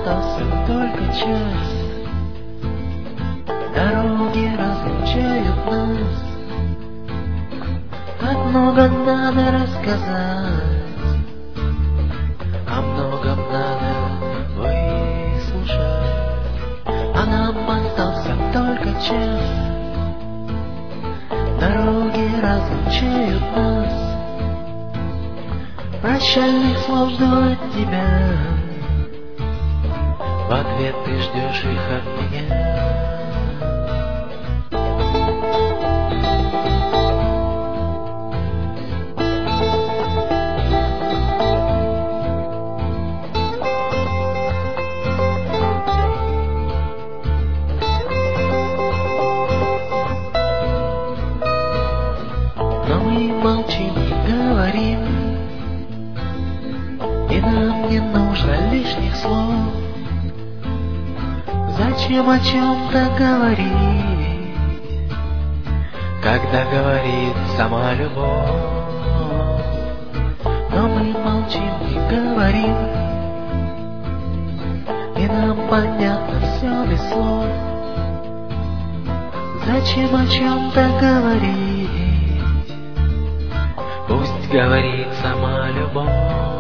остался только час. Дороги разлучают нас, так много надо рассказать, о многом надо выслушать, а нам остался только час. Дороги разлучают нас, прощальных слов жду от тебя, в ответ ты ждешь их от меня. Но мы молчим и говорим, и нам не нужно лишних слов. Зачем о чем-то говорить, когда говорит сама любовь? Но мы молчим и говорим, и нам понятно все без слов. Зачем о чем-то говорить, пусть говорит сама любовь.